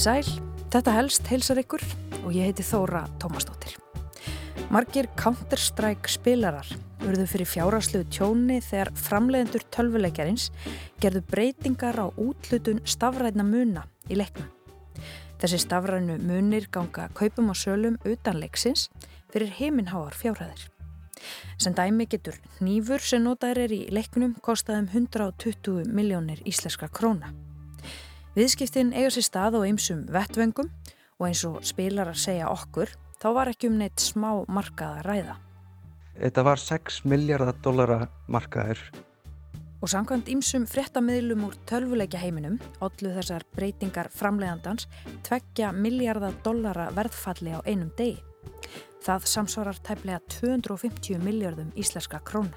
Sæl, þetta helst heilsar ykkur og ég heiti Þóra Tómasdóttir. Margir Counter-Strike spilarar urðu fyrir fjárhagslegu tjóni þegar framleiðendur tölvuleikjarins gerðu breytingar á úthlutun stafrænna muna í leiknum. Þessi stafrænu munir ganga kaupum og sölum utan leiksins fyrir himinháar fjárhæðir. Sem dæmi getur hnífur sem notaður í leiknum kostaði 120 milljónir íslenskra króna. Viðskiptin eiga sér stað á ýmsum vettvöngum og eins og spilarar segja okkur, þá var ekki neitt smá markað að ræða. Þetta var $6 milljarða markaður. Og samkvæmt ýmsum fréttamiðlum úr tölvuleikjaheiminum ollu þessar breytingar framleiðandans $2 milljarða verðfalli á einum degi. Það samsvarar tæplega 250 milljörðum íslenska króna.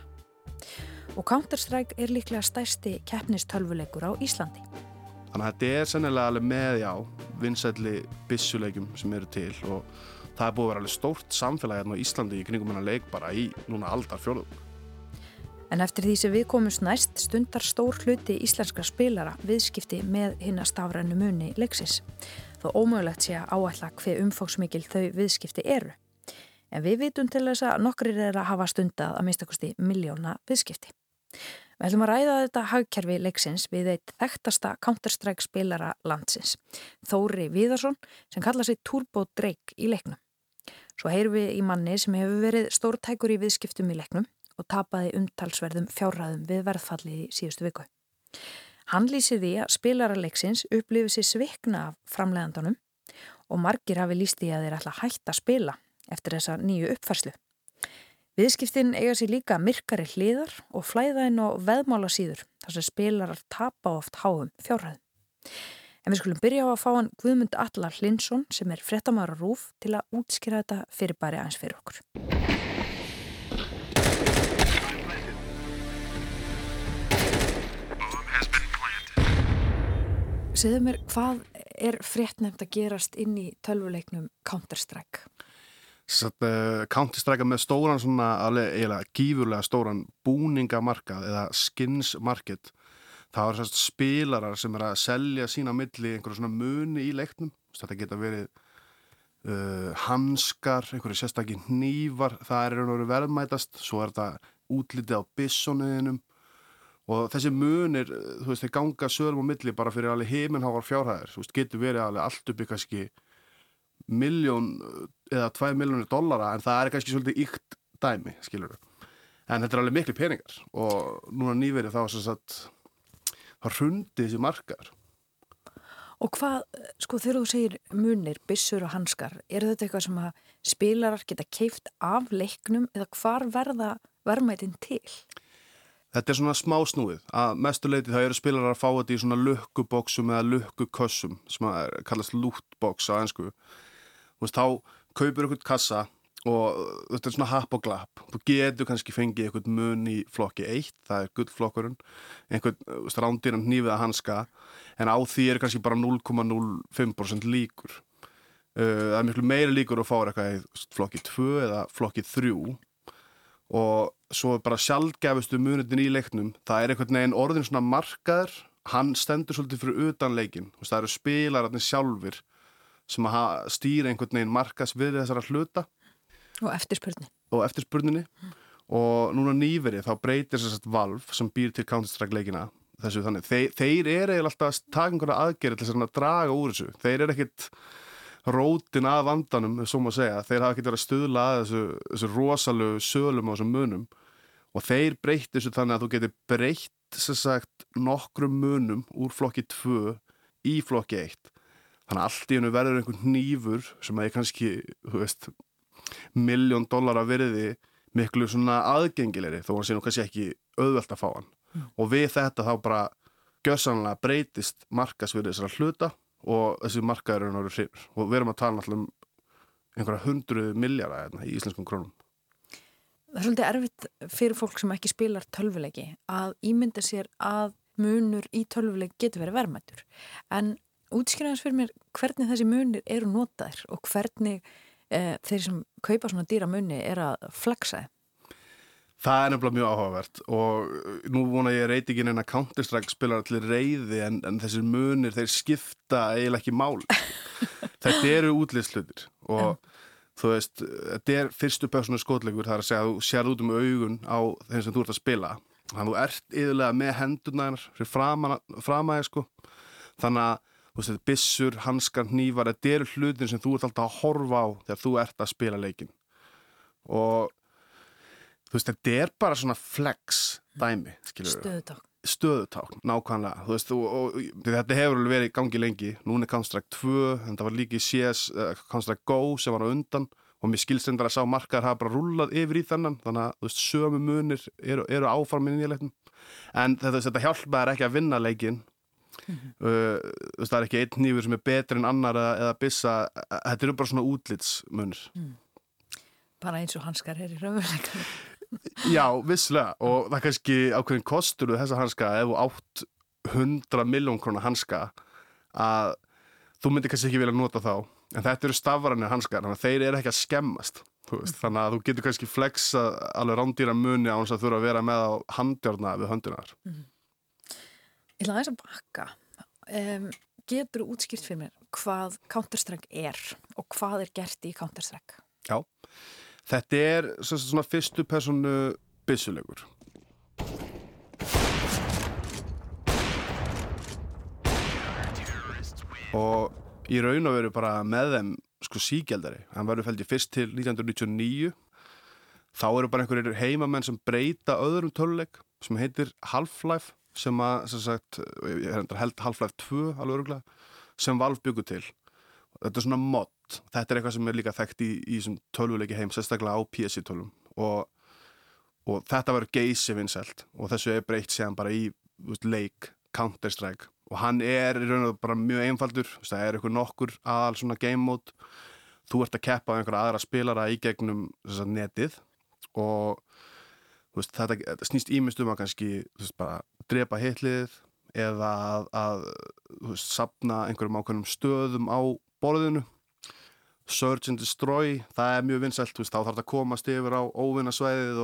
Og Counter-Strike er líklega stærsti keppnistölvuleikur á Íslandi. Þannig að þetta er sennilega alveg með, vinsælli byssuleikjum sem eru til og það er búið að vera alveg stórt samfélag hérna á Íslandi í kringum hennar leik bara í núna aldarfjórðung. En eftir því sem við komumst næst stundar stór hluti íslenskra spilara viðskipti með hina stafrænu muni leiksins. Þó ómögulegt sé að áætla hve umfangsmikil þau viðskipti eru. En við vitum til þess að nokkrir þeirra hafa stundað að minnstakosti milljóna viðskipti. Við ætlum að ræða þetta hagkerfi leiksins við eitt þekktasta Counter-Strike spilara landsins, Þóri Viðarsson, sem kallar sig Turbo Drake í leiknum. Svo heyrum við í manni sem hefur verið stórtækur í viðskiptum í leiknum og tapaði umtalsverðum fjárhæðum við verðfalli í síðustu viku. Hann lýsir því að spilara leiksins upplifir sig svikna af framleiðandanum og margir hafi lýst því að þeir ætla að hætta að spila eftir þessa nýju uppfærslu. Viðskiptin eiga sér líka myrkari hliðar og flæða inn á veðmálasíður þar sem spilarar tapa oft háum fjárhæðum. En við skulum byrja á að fá hann Guðmund Atla Hlynsson sem er fréttamaður á RÚV til að útskýra þetta fyrirbæri aðeins fyrir okkur. Segðu mér, hvað er fréttnefnd að gerast inn í tölvuleiknum Counter-Strike? Counter-Strike með stóran svona eiginlega gífurlega stóran búningamarkað eða skins market. Það var spilarar sem að selja sína milli einhverju svona muni í leiknum. Þetta geta verið hanskar, einhverju sérstakir hnífar, það er verðmætast, svo er þetta útlitið á byssoniðinum og þessi munir, þeir ganga sölum á milli bara fyrir alveg himinháar fjárhæðir. Getur verið alveg allt upp í kannski $1 eða $2 milljónir en það er kannski svolítið ýkt dæmi, skilurðu. En þetta er alveg miklu peningar og núna nýverið þá hrundi þessi markaður. Og hvað, þegar þú segir munir, byssur og hanskar, er þetta eitthvað sem að spilarar geta keypt af leiknum eða hvar verða verðmætin til? Þetta er svona smá snúið. Að mestu leyti þá eru spilarar að fá þetta í svona lukkuboxum eða lukkukössum sem kallast lootbox á ensku. Þá kaupir ykkur kassa og þetta er svona happ og glapp. Þú getur kannski fengið ykkur mun í flokki 1, það er gullflokkurinn, einhvern rándýran hnífið að hanska, en á því er kannski bara 0,05% líkur. Það er miklu meiri líkur að fá eitthvað í flokki 2 eða flokki 3 og svo bara sjaldgæfustu munirnir í leiknum, það er einhvern veginn orðin svona markaður, hann stendur svolítið fyrir utan leikinn. Það eru spilararnir sjálfir sem að stýra einhvern veginn markas við þessara hluta. Og eftirspurninni. Og núna nýverið þá breytir Valve sem býr til Counter-Strike leikina þessu þannig. Þeir eru eiginlega alltaf að taka einhverja aðgerðir til að draga úr þessu. Þeir eru ekkit rótin að vandanum, svo má segja. Þeir hafa ekkit verið að stuðla að þessu rosalegu sölum á þessum munum. Og þeir breytir þessu þannig að þú getur breytt nokkrum munum úr flokki 2 í flokki 1. Þannig að allt í hennu verður einhvern hnífur sem er kannski, $1 milljón virði miklu svona aðgengilegri þó hann sé nú kannski ekki auðvelt að fá hann. Og við þetta þá bara gjörsamlega breytist markasvirði þessara hluta og þessi markaður eru hrifur. Og við erum að tala náttúrulega einhverja 100 milljarða í íslenskum krónum. Það er svolítið erfitt fyrir fólk sem ekki spilar tölvuleiki að ímynda sér að munur í tölvuleik getur verið verðmætur. En útskýrðans fyrir mér hvernig þessi munir eru notaðir og hvernig þeir sem kaupa svona dýra muni er að flexa. Það er nefnilega mjög áhugavert og nú vona ég reytingin en að Counter-Strike spilar allir reiði en þessir munir, þeir skipta eiginlega ekki mál. Þetta eru útlitshlutir og þú veist, þetta er fyrstu persónu skotleikur, það er að segja að þú sér út augun á þeim sem þú ert að spila. Þannig að þú ert yfirlega með hendurnar fyrir framaði sko. Þannig að þú veist, þetta byssur, hanskar, hnífar, þetta eru hlutin sem þú ert alltaf að horfa á þegar þú ert að spila leikinn. Og þú veist, þetta er bara svona flex dæmi, skilur. Stöðutákn, nákvæmlega. Þú veist, og þetta hefur alveg verið í gangi lengi. Núna er Counter-Strike 2, en það var líka í CS, Counter-Strike Go sem var á undan og mér skilstendar að sá markaðar hafa bara rúllað yfir í þennan, þannig að þú veist, sömu munir eru áfram í nýja leiknum. En þetta hjálpaðir ekki að vinna leikinn. Þú veist, það er ekki einn hnífur sem er betri en annar eða byssa. Þetta eru bara svona útlitsmunir. Bara eins og hanskar í raunveruleikanum. Já, vissulega og það er kannski ákveðin kostur við þessa hanska ef þú átt 100 milljón króna hanska að þú myndir kannski ekki vilja nota þá en þetta eru stafrænir hanskar þannig að þeir eru ekki að skemmast þannig að þú getur kannski flexa alveg rándýra muni á þess að þurfa að vera með á handjárna við höndunar. Ég ætla aðeins að bakka. Getur þú útskýrt fyrir mér hvað Counter-Strike er og hvað er gert í Counter-Strike? Já. Þetta er svona fyrstu persónu byssuleikur. Og í raun og veru bara með þeim sko sígjaldari. Hann verður felldur fyrst til 1999. Þá eru bara einhverjir heimamenn sem breyta öðrum töluleik sem heitir Half-Life sem sagt, ég held Half-Life 2 alveg örugglega, sem Valve byggur til. Þetta er svona mod. Þetta er eitthvað sem er líka þekkt í þessum tölvuleiki heim, sérstaklega á PC-tölvum og þetta verður geysi vinsælt og þessu er breytt síðan bara í leik Counter-Strike og hann er í raun og bara mjög einfaldur, það er eitthvað nokkur aðal svona game mode, þú ert að keppa á einhverja aðra spilara í gegnum netið og þetta snýst ýmist að kannski bara drepa hitlið eða að safna einhverjum ákveðnum stöðum á borðinu. Search and Destroy, það er mjög vinsælt, þá þarf það að komast yfir á óvinasvæðið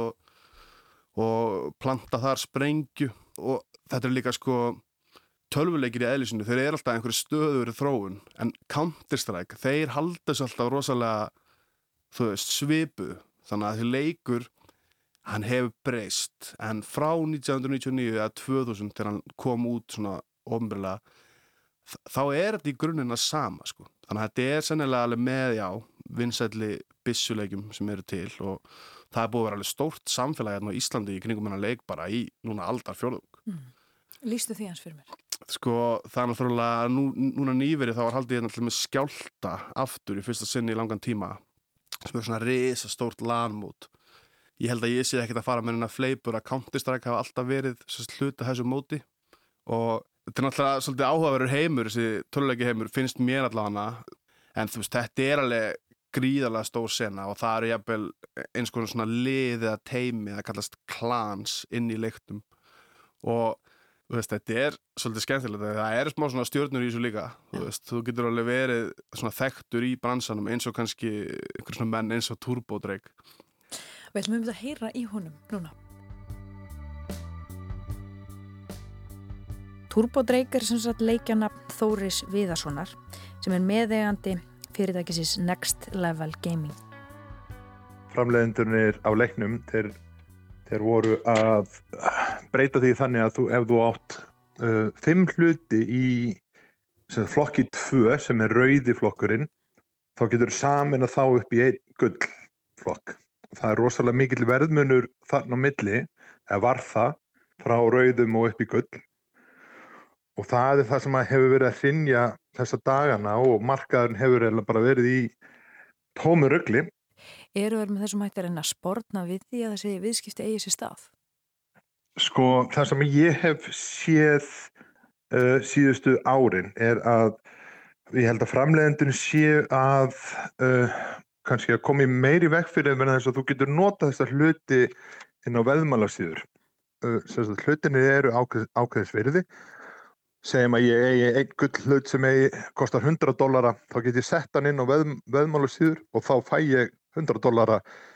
og planta þar sprengju og þetta er líka sko tölvuleikir í eðlisinu, þeir eru alltaf einhverju stöður þróun, en Counter-Strike, þeir halda þessu alltaf rosalega svipuð, þannig að þessi leikur hann hefur breyst, en frá 1999 eða 2000 þegar hann kom út svona opinberlega þá er þetta í grunninn að sama sko. Þannig að þetta er sennilega alveg með vinsælli byssuleikjum sem eru til og það er búið að vera alveg stórt samfélag hérna á Íslandi í kringum hennar leik bara í núna aldarfjórðung. Lýstu því hans fyrir mér? Sko það er náttúrulega núna nýverið þá var haldið hérna til með Skjálfta aftur í fyrsta sinni í langan tíma sem er svona risa stórt LAN-mót. Ég held að ég sé ekkert að fara með hennar fleipur að Counter-Strike hafa alltaf verið hluta þessu móti og þetta er náttúrulega svolítið áhugaverður heimur, þessi töluleiki heimur finnst mér allavega en þú veist, þetta er alveg gríðarlega stór sena og það eru jafnvel eins konar svona lið eða teymi, það kallast clans inn í leiknum og þú veist, þetta er svolítið skemmtilegt, það eru smá svona stjörnur í þessu líka, þú veist, þú getur alveg verið svona þekktur í bransanum eins og kannski einhver svona menn eins og Turbo Drake. Við ætlum að heyra í honum núna. Turbo Drake er sem sagt leikjanafn Þóris Viðarssonar sem er meðeigandi fyrirtækisins Next Level Gaming. Framleiðendurnir á leiknum, þeir voru að breyta því þannig að ef þú átt 5 hluti í flokki 2 sem er rauði flokkurinn, þá getur samin að þá upp í einn gullflokk. Það er rosalega mikill verðmunur þarna á milli, eða var það, frá rauðum og upp í gull. Og það er það sem hefur verið að hrynja þessa dagana og markaðurinn hefur bara verið í tómu rugli. Eru með þessum hættir en að sporna við því að þessi viðskipti eigi sér stað? Sko, það sem ég hef séð síðustu árin er að ég held að framleiðendurnir séu að kannski að koma í meiri veg fyrir þess að þú getur notað þessa hluti inn á veðmálasíður. Hlutinni eru ákveðis virði. Segjum að ég eigi einn gullhlut sem kostar $100, þá get ég sett hann inn á veðmálasíður og þá fæ ég $100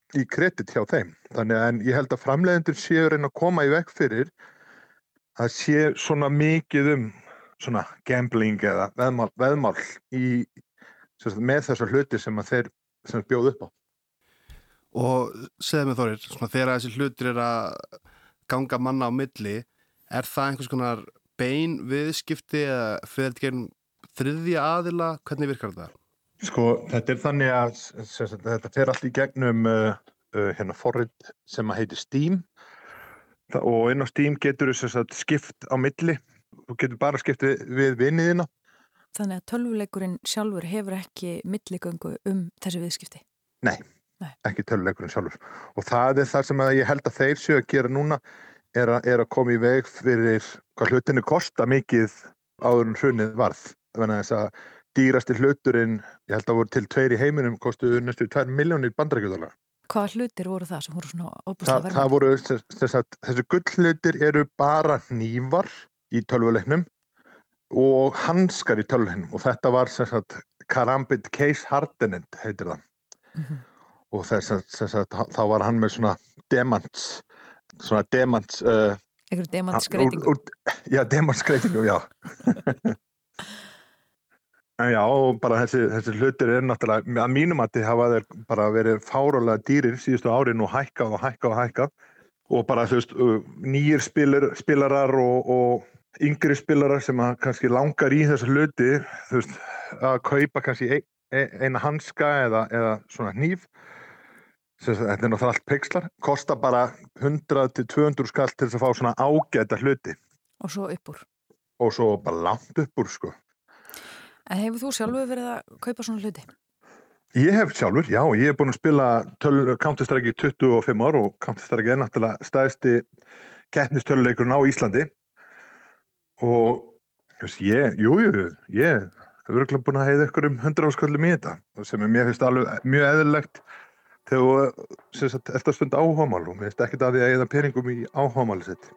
í kredit hjá þeim. Þannig en ég held að framleiðendur séu að reyna að koma í veg fyrir að sé svona mikið svona gambling eða veðmál í, með þessar hluti sem að þeir sem bjóð upp á. Og segðu mig Þórir, svona þegar þessi hlutir að ganga manna á milli, það einhvers konar bein viðskipti eða fyrir gegn þriðja aðila, hvernig virkar þetta? Sko, þetta þannig að þetta fer allt í gegnum forrit sem að heitir Steam og inn á Steam getur þú skipt á milli, þú getur bara skipt við viniðina. Þannig að tölvuleikurinn sjálfur hefur ekki milligöngu þessi viðskipti? Nei, ekki tölvuleikurinn sjálfur. Og það sem að ég held að þeir séu að gera núna er að koma í veg fyrir hvað hlutinu kosta mikið áður en hrunið varð. Þannig að þess að dýrasti hluturinn, ég held að voru til 2 í heiminum, kostuðu næstu 2 milljónir bandaríkjadollara. Hvaða hlutir voru það sem voru svona óbúslega verðmætir? Það voru, þessi gullhlutir eru bara hnífar í tölvuleiknum og hanskar í tölvuleiknum og þetta var Karambit Case Hardened heitir það. Og þá var hann með svona demants einhverju demantskreytingu. Já, demantskreytingu, já. Já, og bara þessi hlutir náttúrulega, að mínum að þið hafa þeir bara verið fárálega dýrir síðustu árin og hækkað og bara nýjir spilarar og yngri spilarar sem að kannski langar í þessu hluti að kaupa kannski eina hanska eða svona hníf. Þetta náttúrulega allt pixlar, kostar bara 100 til 200 skall til þess að fá svona ágæta hluti. Og svo upp úr? Og svo bara langt upp úr, sko. En hefur þú sjálfur verið að kaupa svona hluti? Ég hef sjálfur, já. Ég hef búin að spila Counter-Strike í 25 ár og Counter-Strike er náttúrulega stærsti keppnistöluleikurinn á Íslandi. Og ég hef örugglega búin að heiða ykkur 100 sköllum í þetta, sem mér finnst alveg mjög eðlilegt þegar þú ert að stunda áhugamál og mér finnst ekkert að því að eyða peningum í áhugamálið sitt.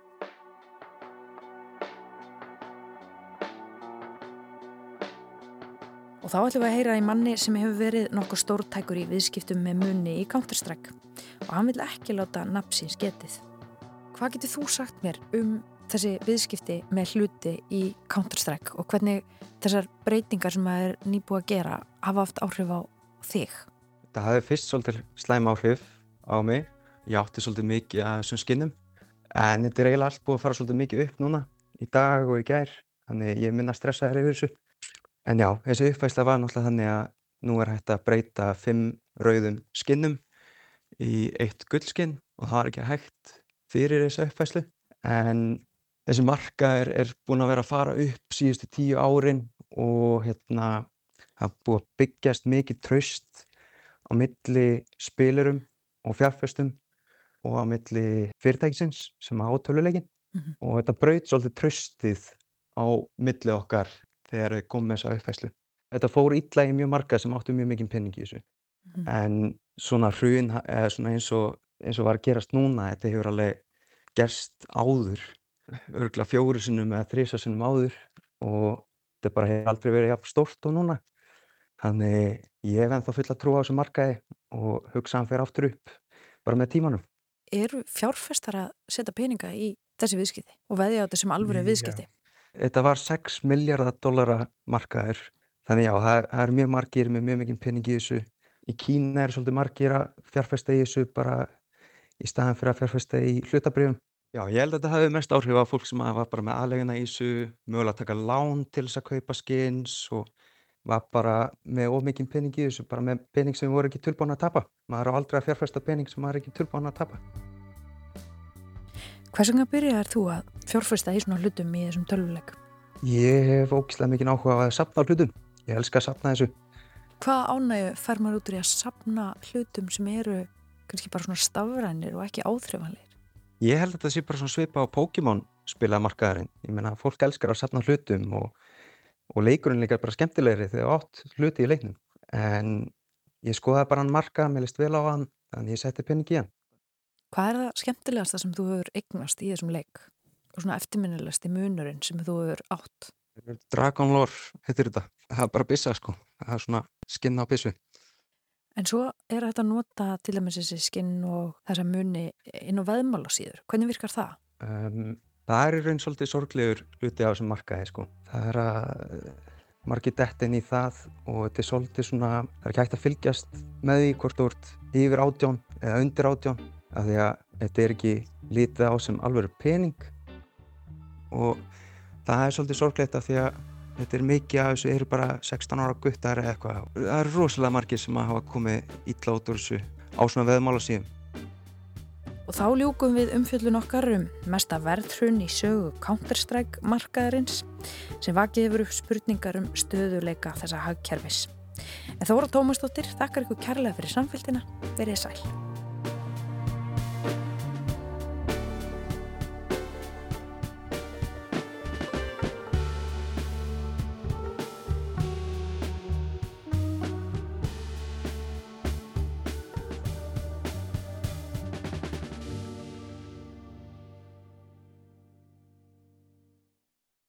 Og þá ætlum við að heyra í manni sem hefur verið nokkuð stórtækur í viðskiptum með muni í Counter-Strike og hann vil ekki láta nafn síns getið. Hvað getur þú sagt mér þessi viðskipti með hluti í Counter-Strike og hvernig þessar breytingar sem það nýbúið að gera hafa haft áhrif á þig? Það hafði fyrst svolítið slæm áhrif á mig. Ég átti svolítið mikið af þessum skinnum en þetta eiginlega allt búið að fara svolítið mikið upp núna í dag og í gær, þannig ég minna stressaður yfir þessu. En já, þessi uppfærsla var náttúrulega þannig að nú hægt að breyta 5 rauðum skinnum í 1 gullskinn og það var ekki hægt fyrir þessu uppfærslu. En þessi markaður er búin að vera að fara upp síðustu 10 árin og það búið að byggjast mikið traust á milli spilurum og fjárfestum og á milli fyrirtækisins sem á töluleikinn. Og þetta braut svolítið traustið á milli okkar þegar við komum með þessa uppfærslu. Þetta fór illa í mjög marga sem áttu mjög mikinn pening í þessu. En svona hrun, eða svona eins og var að gerast núna, þetta hefur alveg gerst áður, örugglega 4 sinnum eða 3 sinnum áður og þetta bara hefur aldrei verið jafn stórt og núna. Þannig ég hef ennþá fulla trú á þessu markaði og hugsa hann fer aftur upp bara með tímanum. Eru fjárfestar að setja peninga í þessi viðskipti og veðja á þetta sem alvöru viðskipti? Þetta var 6 milljarða dollara markaður. Þannig já, það mjög margir með mjög mikinn pening í þessu. Í Kína svolítið margir að fjárfesta í þessu bara í staðan fyrir að fjárfesta í hlutabréfum. Já, ég held að þetta hafi mest áhrif á fólk sem var bara með aðleiguna í þessu, mögulega að taka lán til þess að kaupa skins og var bara með of mikinn pening í þessu, bara með pening sem voru ekki tilbúin að tapa. Maður á aldrei að fjárfesta pening sem maður ekki tilbúin að tapa. Hvers vegna byrjaðir þú að fjárfesta í svona hlutum í þessum tölvuleik? Ég hef ógeðslega mikinn áhuga á að safna hlutum. Ég elska að safna þessu. Hvað ánægju fær maður út úr í að safna hlutum sem eru kannski bara svona stafrænir og ekki áþreifanlegir? Ég held að þetta sé bara svona svipa á Pokémon spilamarkaðurinn. Ég meina, fólk elskar að safna hlutum og leikurinn líka bara skemmtilegri þegar átt hluti í leiknum. En ég skoðaði bara hann markað, mér leist vel á hann, þannig ég setti pening í hann. Hvað er það skemmtilegasta sem þú hefur eignast í þessum leik? Og svona eftirminnilegasti munurinn sem þú hefur átt? Dragon Lore heitir þetta. Það er bara byssa sko. Það er svona skinn á byssu. En svo er þetta að nota til dæmis þessi skinn og þessa muni inn á veðmálasíður. Hvernig virkar það? Það er í raun svolítið sorglegur hluti á þessum markaði, sko. Það er að margir detta inn í það og þetta er svolítið svona, það er ekki hægt að fylgjast með því hvort þú ert yfir 18 eða undir 18, af því að þetta er ekki litið á sem alvöru pening og það er svolítið sorglegt af því að þetta er mikið af þessu eru bara 16 ára guttar eða eitthvað. Það eru rosalega margir sem hafa komið illa út úr þessu á svona veðmálasíðum. Og þá ljúkum við umfjöllun okkar mesta verðhrun í sögu Counter-Strike markaðarins sem vakið hefur upp spurningar stöðuleika þessa hagkerfis. En Þóra Tómasdóttir þakkar ykkur kærlega fyrir samfylgdina. Verið sæl.